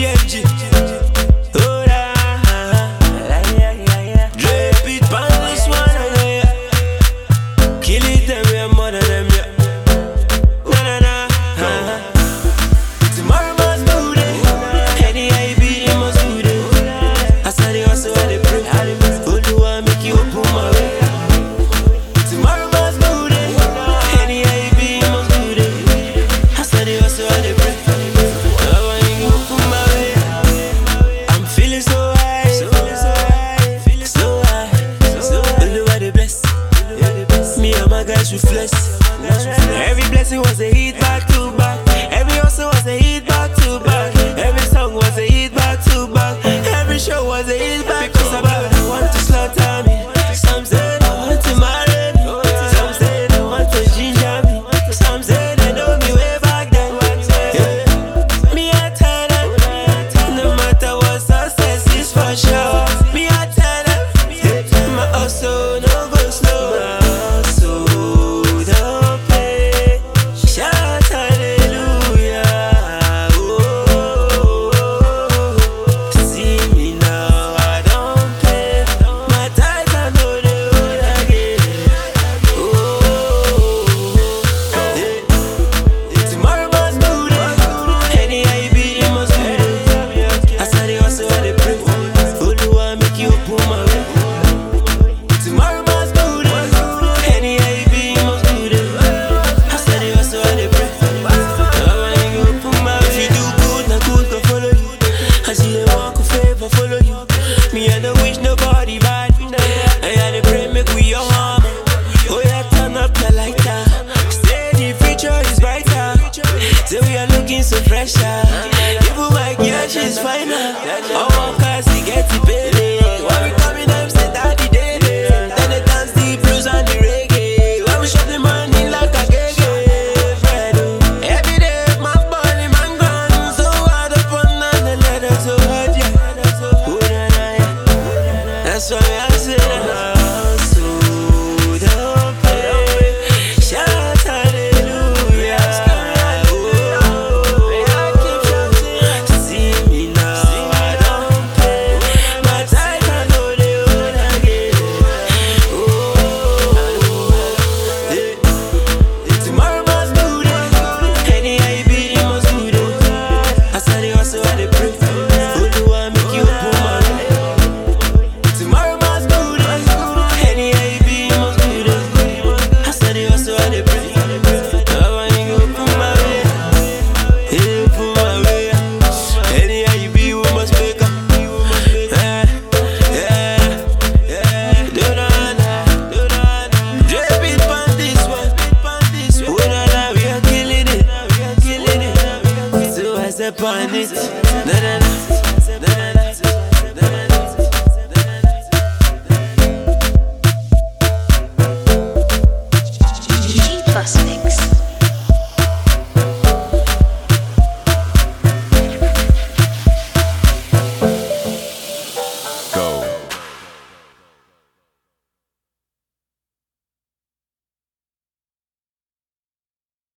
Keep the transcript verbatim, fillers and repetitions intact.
B N G. Oh la, drape it on this one, yeah. Kill it them, we are more than them, yeah. Na na na. Tomorrow must do it. Any I be, it must do it. I saw the hustle, I dey pray. Oluwa make you open my way. Tomorrow must do it. Any I be, it must do it. I saw the hustle, I dey pray. Oluwa make you open my way. I'm feeling so high, so high, so high. Oluwa dey bless. Me and my guys we flex. Every blessing was a hit back to back. Every hustle was a hit back to back. Every song was a hit back to back. Every show was a hit back to back. I want to slaughter me. Some said I want to marry me. Some said I want to ginger me. Some said they know me way back then. Yeah. Me I tell them, no matter what success is for sure. Me I tell them, my hustle no go slow. My hustle don't play. Shout hallelujah. Oh, see me now, I don't pay. My tithes I know they owe again. Oh, yeah. Tomorrow must do it. Any I be, it must do it. I saw the hustle, I dey pray. Oluwa make you open my way. Tomorrow must do it. Any I be, it must do it. I saw the hustle, I dey pray. Oluwa make you open my way. If you do good, na good go follow you. I see the walk of favor follow you. Me I don't wish nobody bad. I had to pray make we your harm. Oh yeah, turn up the lighter. Say the future is brighter. Say we are looking so fresher. Even my girl, she's finer. All cause we get it baby. When we coming up, say daddy daily. Then they dance the blues and the reggae. When we shot the money like a gege. Every day, my body, man gone. So hard up on the letter, so hard, yeah. Oh, na, na, yeah. That's why I say that. So don't play. Shout hallelujah. Oh, see me now, I don't pay. My tithes I know they owe again. Oh, yeah. Tomorrow must do it. Any I be, it must do it. I saw the hustle, I dey pray. Oluwa make you open my way. Tomorrow must do it. Any I be, it must do it. I saw the hustle, I dey pray. Oluwa make you open my way. Yeah, open my way. Any I be, we must make up. Yeah, yeah, yeah. Do not, do not. Drape it on this one. Oh, na, na, we are killing it. We are killing it. So I step on it. Na, na, na.